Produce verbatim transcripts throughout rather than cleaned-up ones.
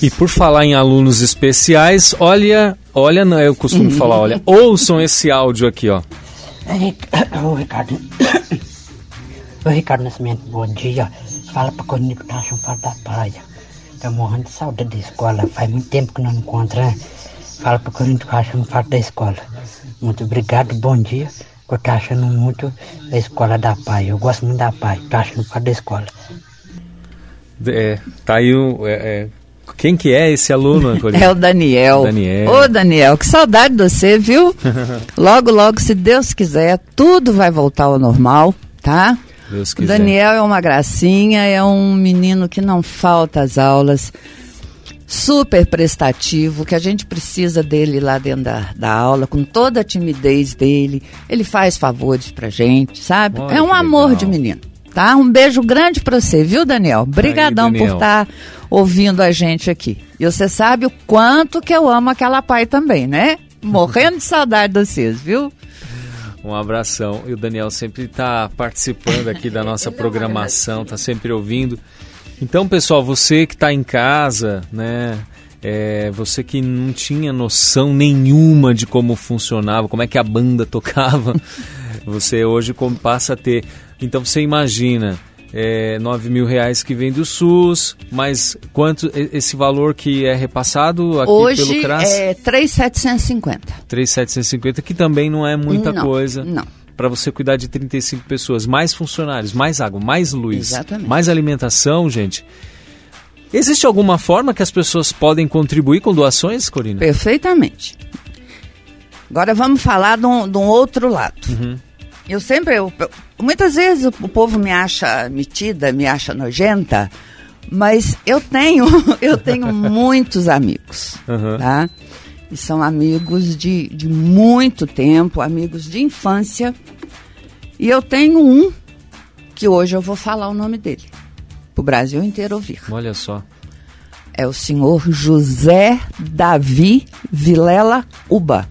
E por falar em alunos especiais, olha, olha, eu costumo falar, olha, ouçam esse áudio aqui, ó. Ô, Ricardo. Ô, Ricardo Nascimento, bom dia. Fala pra Corina que tá achando falta da praia. Tô morrendo de saudade da escola. Faz muito tempo que não me encontro, né? Fala pra Corina que tá achando falta da escola. Muito obrigado, bom dia. Eu tô achando muito da escola da P A I. Eu gosto muito da P A I. Tô achando falta da escola. É, tá aí o... É, é, quem que é esse aluno, Corina? É o Daniel. Daniel. Ô, Daniel, que saudade de você, viu? Logo, logo, se Deus quiser, tudo vai voltar ao normal, tá? Deus O quiser. Daniel é uma gracinha, é um menino que não falta às aulas, super prestativo, que a gente precisa dele lá dentro da, da aula, com toda a timidez dele. Ele faz favores pra gente, sabe? Olha, é um que amor legal. de menino, tá? Um beijo grande pra você, viu, Daniel? Obrigadão Aí, Daniel. por estar ouvindo a gente aqui. E você sabe o quanto que eu amo aquela pai também, né? Morrendo de saudade de vocês, viu? Um abração. E o Daniel sempre está participando aqui da nossa programação, está sempre ouvindo. Então, pessoal, você que está em casa, né? É, você que não tinha noção nenhuma de como funcionava, como é que a banda tocava, você hoje passa a ter. Então, você imagina, é, nove mil reais que vem do SUS, mas quanto esse valor que é repassado aqui hoje pelo CRAS? É três mil setecentos e cinquenta. três mil setecentos e cinquenta, que também não é muita não, coisa. Não. Para você cuidar de trinta e cinco pessoas, mais funcionários, mais água, mais luz, Exatamente. mais alimentação, gente. Existe alguma forma que as pessoas podem contribuir com doações, Corina? Perfeitamente. Agora vamos falar de um, de um outro lado. Uhum. Eu sempre, eu, eu, muitas vezes o, o povo me acha metida, me acha nojenta, mas eu tenho, eu tenho muitos amigos, Uhum. tá? E são amigos de, de muito tempo, amigos de infância. E eu tenho um que hoje eu vou falar o nome dele, para o Brasil inteiro ouvir. Olha só. É o senhor José Davi Vilela Uba.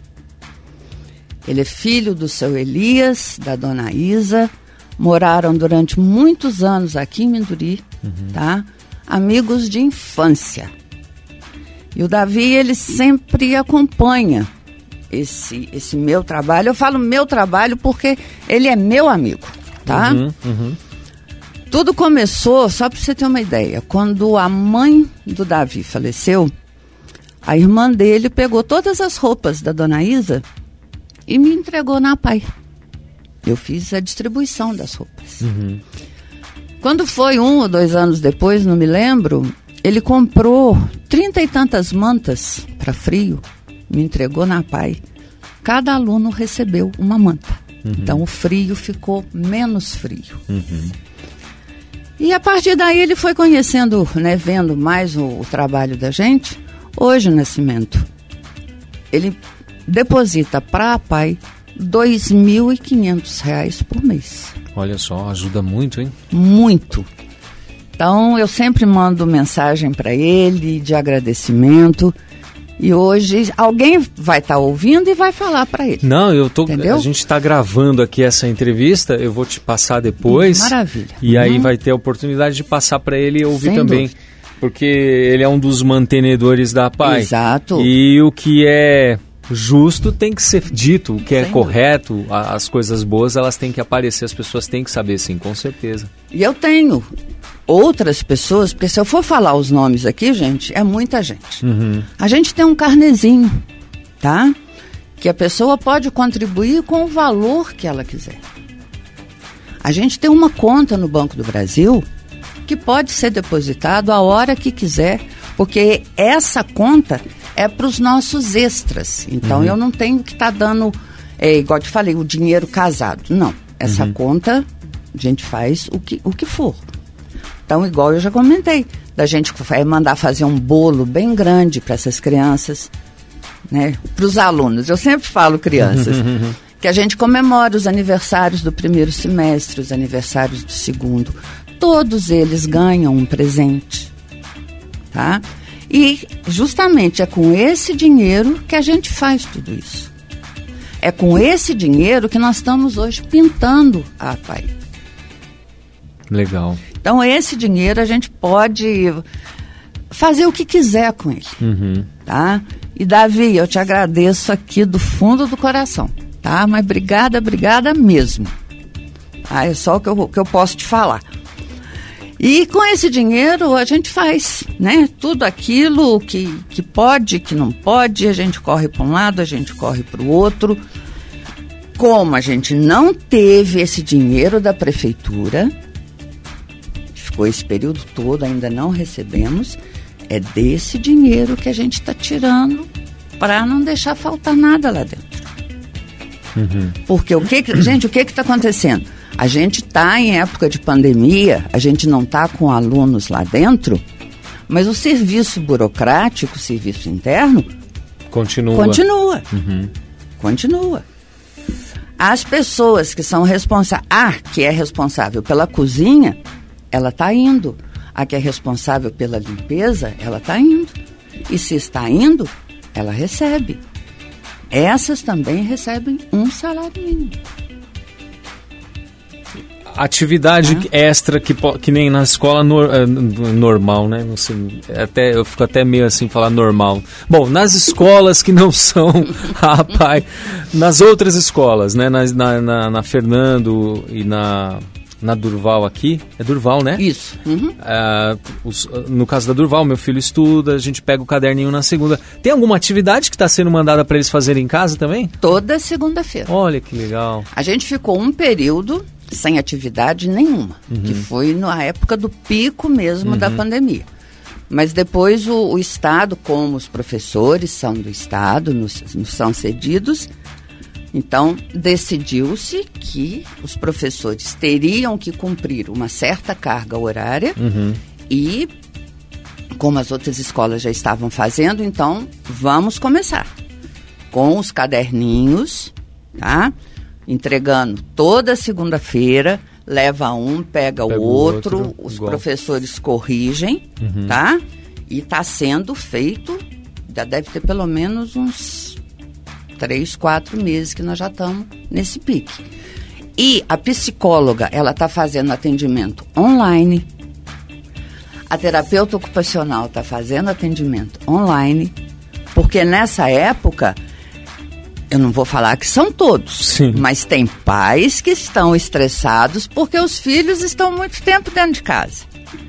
Ele é filho do seu Elias, da dona Isa. Moraram durante muitos anos aqui em Minduri, uhum. tá? Amigos de infância. E o Davi, ele sempre acompanha esse, esse meu trabalho. Eu falo meu trabalho porque ele é meu amigo, tá? Uhum, uhum. Tudo começou, só para você ter uma ideia, quando a mãe do Davi faleceu, a irmã dele pegou todas as roupas da dona Isa e me entregou na P A I. Eu fiz a distribuição das roupas. Uhum. Quando foi um ou dois anos depois, não me lembro, ele comprou trinta e tantas mantas para frio, me entregou na P A I. Cada aluno recebeu uma manta. Uhum. Então o frio ficou menos frio. Uhum. E a partir daí ele foi conhecendo, né, vendo mais o, o trabalho da gente. Hoje, o Nascimento, ele deposita para a P A I dois mil e quinhentos reais por mês. Olha só, ajuda muito, hein? Muito. Então, eu sempre mando mensagem para ele de agradecimento. E hoje alguém vai estar tá ouvindo e vai falar para ele. Não, eu tô. Entendeu? A gente está gravando aqui essa entrevista. Eu vou te passar depois. Maravilha. E uhum. aí vai ter a oportunidade de passar para ele e ouvir Sem também. dúvida. Porque ele é um dos mantenedores da P A I. Exato. E o que é justo tem que ser dito, o que é Sem correto, a, as coisas boas elas têm que aparecer, as pessoas têm que saber, sim, com certeza. E eu tenho outras pessoas, porque se eu for falar os nomes aqui, gente, é muita gente. Uhum. A gente tem um carnezinho, tá? Que a pessoa pode contribuir com o valor que ela quiser. A gente tem uma conta no Banco do Brasil que pode ser depositado a hora que quiser, porque essa conta é para os nossos extras. Então, uhum. eu não tenho que estar tá dando, é, igual eu te falei, o dinheiro casado. Não, essa uhum. conta a gente faz o que, o que for. Então, igual eu já comentei, da gente mandar fazer um bolo bem grande para essas crianças, né? Para os alunos. Eu sempre falo crianças, uhum. que a gente comemora os aniversários do primeiro semestre, os aniversários do segundo. Todos eles ganham um presente, tá? E justamente é com esse dinheiro que a gente faz tudo isso. É com esse dinheiro que nós estamos hoje pintando a P A I. Legal. Então esse dinheiro a gente pode fazer o que quiser com ele. Uhum. Tá? E Davi, eu te agradeço aqui do fundo do coração, tá? Mas obrigada, obrigada mesmo. Ah, é só o que eu, que eu posso te falar. E com esse dinheiro a gente faz, né? Tudo aquilo que, que pode, que não pode, a gente corre para um lado, a gente corre para o outro. Como a gente não teve esse dinheiro da prefeitura, ficou esse período todo, ainda não recebemos, é desse dinheiro que a gente está tirando para não deixar faltar nada lá dentro. Uhum. Porque o que, gente, o que está acontecendo? A gente está em época de pandemia, a gente não está com alunos lá dentro, mas o serviço burocrático, o serviço interno, continua. Continua. Uhum. Continua. As pessoas que são responsáveis, a que é responsável pela cozinha, ela está indo. A que é responsável pela limpeza, ela está indo. E se está indo, ela recebe. Essas também recebem um salário mínimo. Atividade ah. extra que, que nem na escola no, normal, né? Não sei, até, eu fico até meio assim falar normal. Bom, nas escolas que não são a pai, nas outras escolas, né? Na, na, na Fernando e na, na Durval aqui, é Durval, né? Isso. Uhum. Ah, os, no caso da Durval, meu filho estuda, a gente pega o caderninho na segunda. Tem alguma atividade que está sendo mandada para eles fazerem em casa também? Toda segunda-feira. Olha que legal. A gente ficou um período sem atividade nenhuma, uhum. que foi na época do pico mesmo uhum. da pandemia. Mas depois o, o Estado, como os professores são do Estado, nos, nos são cedidos, então decidiu-se que os professores teriam que cumprir uma certa carga horária uhum. e, como as outras escolas já estavam fazendo, então vamos começar com os caderninhos, tá? Entregando toda segunda-feira, leva um, pega, pega o outro, outro os igual. Professores corrigem, uhum. tá? E está sendo feito, já deve ter pelo menos uns três, quatro meses que nós já estamos nesse pique. E a psicóloga, ela está fazendo atendimento online, a terapeuta ocupacional está fazendo atendimento online, porque nessa época... Eu não vou falar que são todos, Sim. mas tem pais que estão estressados porque os filhos estão muito tempo dentro de casa.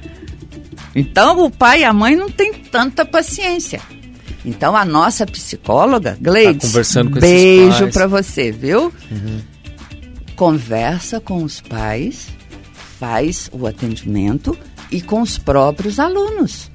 Então, o pai e a mãe não têm tanta paciência. Então, a nossa psicóloga, Gleides, tá beijo para você, viu? Uhum. Conversa com os pais, faz o atendimento e com os próprios alunos,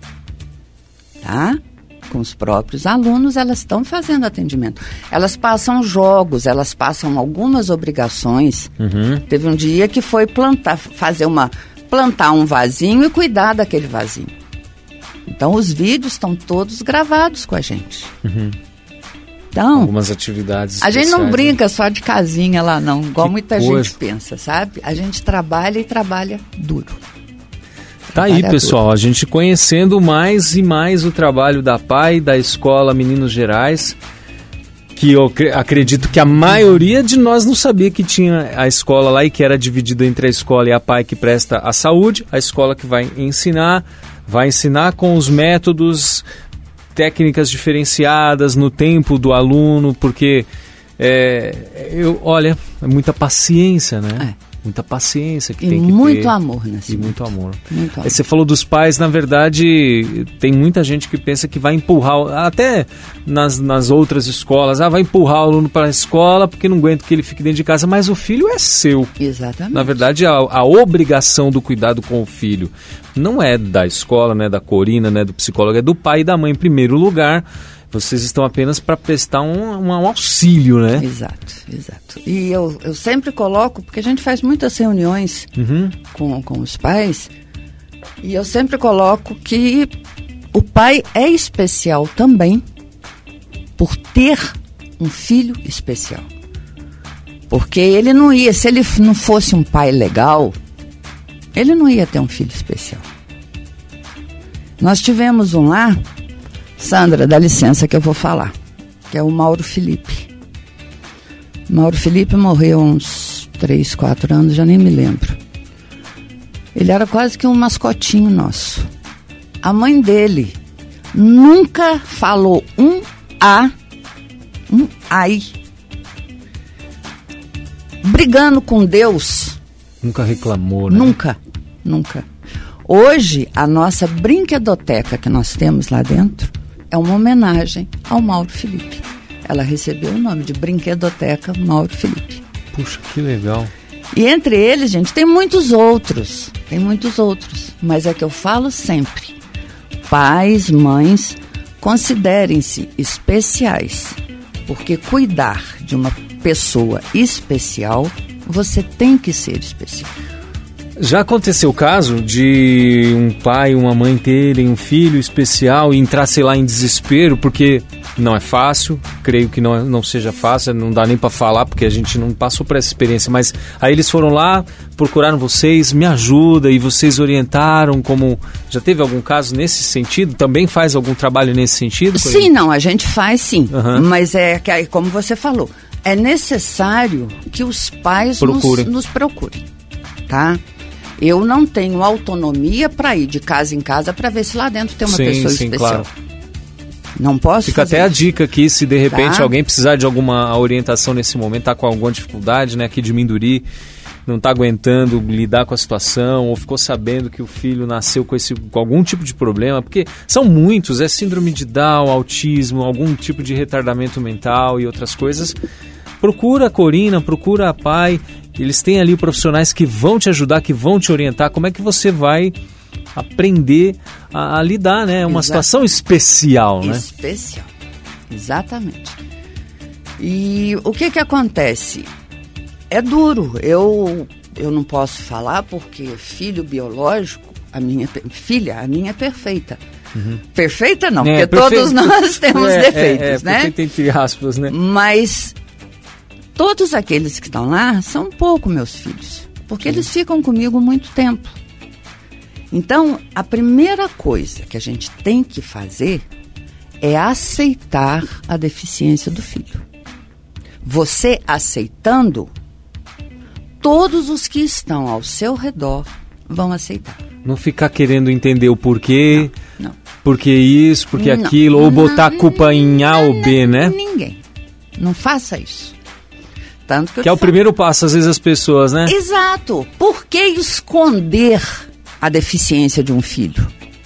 tá? Com os próprios alunos, elas estão fazendo atendimento. Elas passam jogos, elas passam algumas obrigações. Uhum. Teve um dia que foi plantar, fazer uma, plantar um vasinho e cuidar daquele vasinho. Então, os vídeos estão todos gravados com a gente. Uhum. Então, algumas atividades a gente não especiais, brinca né? só de casinha lá, não, igual Que muita coisa. gente pensa, sabe? A gente trabalha e trabalha duro. Tá aí, pessoal, a gente conhecendo mais e mais o trabalho da P A I, da Escola Meninos Gerais, que eu acredito que a maioria de nós não sabia que tinha a escola lá e que era dividida entre a escola e a P A I que presta a saúde, a escola que vai ensinar, vai ensinar com os métodos, técnicas diferenciadas no tempo do aluno, porque, é, eu, olha, é muita paciência, né? É. Muita paciência que e tem que muito ter. Amor, né? E muito amor. Muito amor. Aí você falou dos pais, na verdade, tem muita gente que pensa que vai empurrar, até nas, nas outras escolas, ah, vai empurrar o aluno para a escola porque não aguenta que ele fique dentro de casa, mas o filho é seu. Exatamente. Na verdade, a, a obrigação do cuidado com o filho não é da escola, né, da Corina, né, do psicólogo, é do pai e da mãe em primeiro lugar. Vocês estão apenas para prestar um, um, um auxílio, né? Exato, exato. E eu, eu sempre coloco, porque a gente faz muitas reuniões uhum. com, com os pais, e eu sempre coloco que o pai é especial também por ter um filho especial. Porque ele não ia, se ele não fosse um pai legal, ele não ia ter um filho especial. Nós tivemos um lá, Sandra, dá licença que eu vou falar, que é o Mauro Felipe. Mauro Felipe morreu há uns três, quatro anos, já nem me lembro. Ele era quase que um mascotinho nosso. A mãe dele nunca falou um A, um ai, brigando com Deus. Nunca reclamou, né? Nunca, nunca. Hoje, a nossa brinquedoteca que nós temos lá dentro é uma homenagem ao Mauro Felipe. Ela recebeu o nome de Brinquedoteca Mauro Felipe. Puxa, que legal. E entre eles, gente, tem muitos outros, tem muitos outros, mas é que eu falo sempre, pais, mães, considerem-se especiais, porque cuidar de uma pessoa especial, você tem que ser especial. Já aconteceu o caso de um pai e uma mãe terem um filho especial e entrar, sei lá, em desespero, porque não é fácil, creio que não, não seja fácil, não dá nem para falar, porque a gente não passou por essa experiência, mas aí eles foram lá, procuraram vocês, me ajuda, e vocês orientaram, como... Já teve algum caso nesse sentido? Também faz algum trabalho nesse sentido? Sim, não, a gente faz sim, uhum. Mas é que, como você falou, é necessário que os pais nos, nos procurem, tá? Eu não tenho autonomia para ir de casa em casa para ver se lá dentro tem uma sim, pessoa sim, especial. Claro. Não posso Fica fazer até isso. A dica aqui, se de repente tá? alguém precisar de alguma orientação nesse momento, está com alguma dificuldade, né, aqui de Minduri, não está aguentando lidar com a situação, ou ficou sabendo que o filho nasceu com, esse, com algum tipo de problema, porque são muitos, é síndrome de Down, autismo, algum tipo de retardamento mental e outras coisas. Procura a Corina, procura a Pai, eles têm ali profissionais que vão te ajudar, que vão te orientar, como é que você vai aprender a, a lidar, né? É uma Exato. Situação especial, né? Especial, exatamente. E o que que acontece? É duro, eu, eu não posso falar porque filho biológico, a minha filha, a minha é perfeita. Uhum. Perfeita não, é, porque perfeito. Todos nós temos é, defeitos, é, é, né? Perfeita entre aspas, né? Mas todos aqueles que estão lá são um pouco meus filhos, porque Sim. eles ficam comigo muito tempo. Então, a primeira coisa que a gente tem que fazer é aceitar a deficiência do filho. Você aceitando, todos os que estão ao seu redor vão aceitar. Não ficar querendo entender o porquê, não, não. porque isso, porque não, aquilo, ou botar a culpa em A ou B, né? Ninguém. Não faça isso. Tanto que que é o falo. Primeiro passo, às vezes, as pessoas, né? Exato. Por que esconder a deficiência de um filho?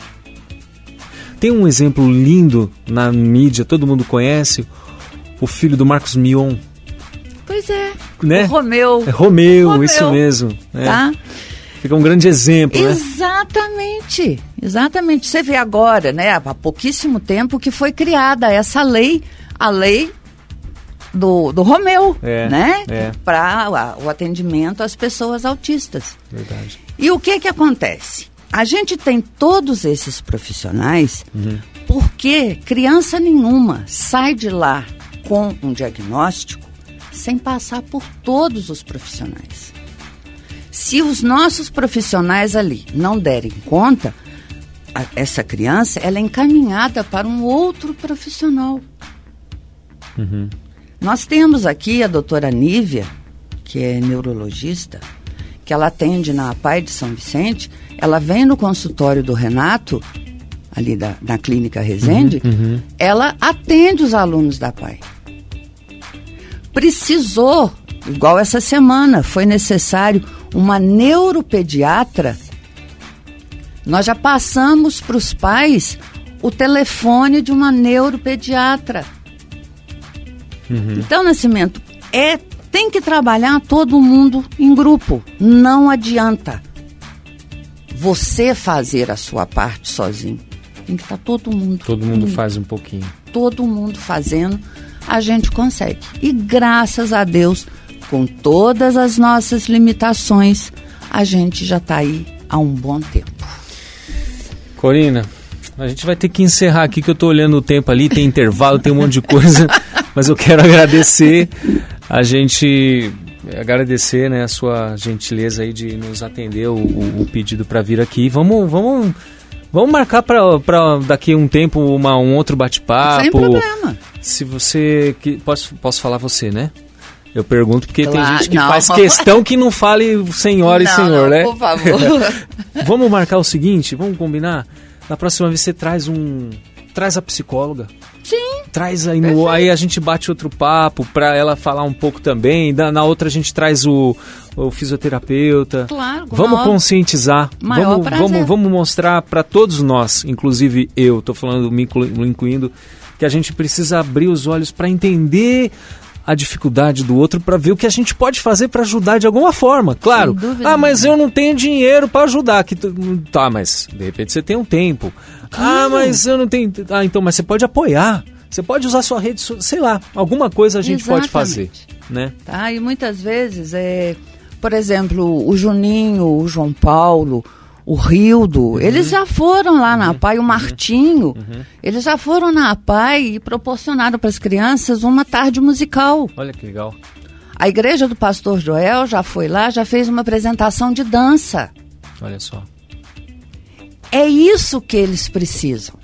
Tem um exemplo lindo na mídia, todo mundo conhece, o filho do Marcos Mion. Pois é, né? o Romeu. É Romeu, Romeu, isso mesmo. É. Tá? Fica um grande exemplo, exatamente, né? Exatamente. Você vê agora, né, há pouquíssimo tempo que foi criada essa lei, a lei do, do Romeu, é, né? É. Para o atendimento às pessoas autistas. Verdade. E o que que acontece? A gente tem todos esses profissionais uhum. porque criança nenhuma sai de lá com um diagnóstico sem passar por todos os profissionais. Se os nossos profissionais ali não derem conta, a, essa criança ela é encaminhada para um outro profissional. Uhum. Nós temos aqui a doutora Nívia, que é neurologista, que ela atende na A P A I de São Vicente. Ela vem no consultório do Renato, ali da, na Clínica Resende, uhum, uhum. ela atende os alunos da A P A I. Precisou, igual essa semana, foi necessário uma neuropediatra. Nós já passamos para os pais o telefone de uma neuropediatra. Uhum. Então, Nascimento, é, tem que trabalhar todo mundo em grupo. Não adianta você fazer a sua parte sozinho. Tem que estar todo mundo. Todo mundo indo. Faz um pouquinho. Todo mundo fazendo, a gente consegue. E graças a Deus, com todas as nossas limitações, a gente já está aí há um bom tempo. Corina, a gente vai ter que encerrar aqui, que eu estou olhando o tempo ali, tem intervalo, tem um monte de coisa, mas eu quero agradecer a gente, agradecer, né, a sua gentileza aí de nos atender o, o, o pedido para vir aqui. Vamos, vamos, vamos marcar para daqui a um tempo uma, um outro bate-papo. Sem problema. Se você, que, posso, posso falar você, né? Eu pergunto porque claro, tem gente que não. faz questão que não fale senhora não, e senhor, não, né? Por favor. Vamos marcar o seguinte, vamos combinar? Na próxima vez você traz um, traz a psicóloga. Sim. Traz aí, no, aí a gente bate outro papo para ela falar um pouco também. Da, na outra a gente traz o, o fisioterapeuta. Claro. Vamos maior, conscientizar. Maior vamos, vamos, vamos mostrar para todos nós, inclusive eu, estou falando, me incluindo, que a gente precisa abrir os olhos para entender a dificuldade do outro, para ver o que a gente pode fazer para ajudar de alguma forma. Claro. Ah, mas eu não tenho dinheiro para ajudar. Que tu... Tá, mas de repente você tem um tempo. Ah, mas eu não tenho... Ah, então, mas você pode apoiar. Você pode usar sua rede, sei lá, alguma coisa a gente Exatamente. Pode fazer, né? Tá, e muitas vezes, é, por exemplo, o Juninho, o João Paulo, o Rildo, uhum. eles já foram lá na uhum. APAI, o Martinho, uhum. eles já foram na APAI e proporcionaram para as crianças uma tarde musical. Olha que legal. A igreja do Pastor Joel já foi lá, já fez uma apresentação de dança. Olha só. É isso que eles precisam.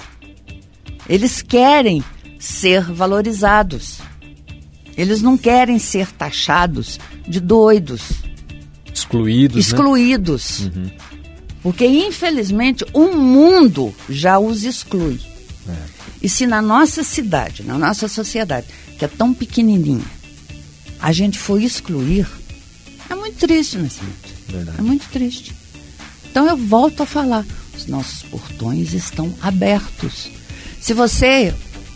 Eles querem ser valorizados. Eles não querem ser taxados de doidos. Excluídos, Excluídos. Né? Uhum. Porque, infelizmente, o mundo já os exclui. É. E se na nossa cidade, na nossa sociedade, que é tão pequenininha, a gente for excluir, é muito triste, Nascimento. Verdade. É muito triste. Então eu volto a falar, os nossos portões estão abertos. Se você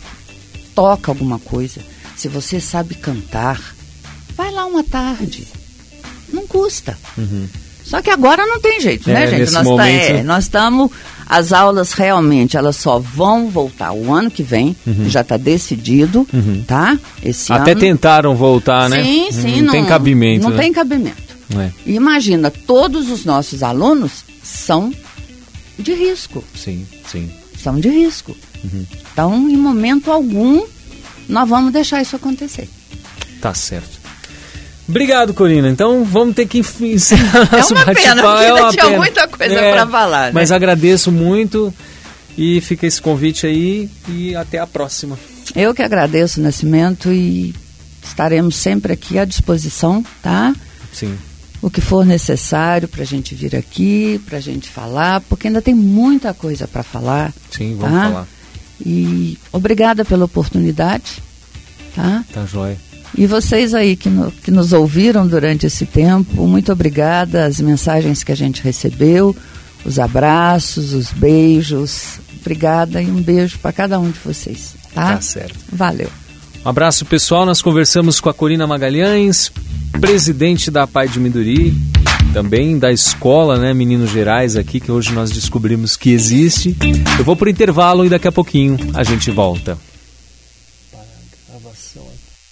toca alguma coisa, se você sabe cantar, vai lá uma tarde. Não custa. Uhum. Só que agora não tem jeito, é, né, gente? Nesse Nós momento... tá, é, nós estamos... As aulas realmente, elas só vão voltar o ano que vem, uhum. já está decidido, uhum. tá? Esse Até ano. tentaram voltar, né? Sim, sim. Não, Não tem cabimento. Não né? tem cabimento. É. E imagina, todos os nossos alunos são de risco. Sim, sim. São de risco. Uhum. Então, em momento algum, nós vamos deixar isso acontecer. Tá certo. Obrigado, Corina. Então vamos ter que encerrar é nosso uma bate-papo. pena, porque é ainda uma tinha pena. muita coisa é, para falar, né? Mas agradeço muito e fica esse convite aí e até a próxima. Eu que agradeço, Nascimento, e estaremos sempre aqui à disposição, tá? Sim. O que for necessário para a gente vir aqui, para a gente falar, porque ainda tem muita coisa para falar. Sim, vamos tá? falar. E obrigada pela oportunidade, tá? Tá joia. E vocês aí que, no, que nos ouviram durante esse tempo, muito obrigada. As mensagens que a gente recebeu, os abraços, os beijos. Obrigada e um beijo para cada um de vocês. Tá? Tá certo. Valeu. Um abraço, pessoal. Nós conversamos com a Corina Magalhães, presidente da APAI de Minduri, também da escola, né, Meninos Gerais aqui, que hoje nós descobrimos que existe. Eu vou pro intervalo e daqui a pouquinho a gente volta. Para a gravação aqui.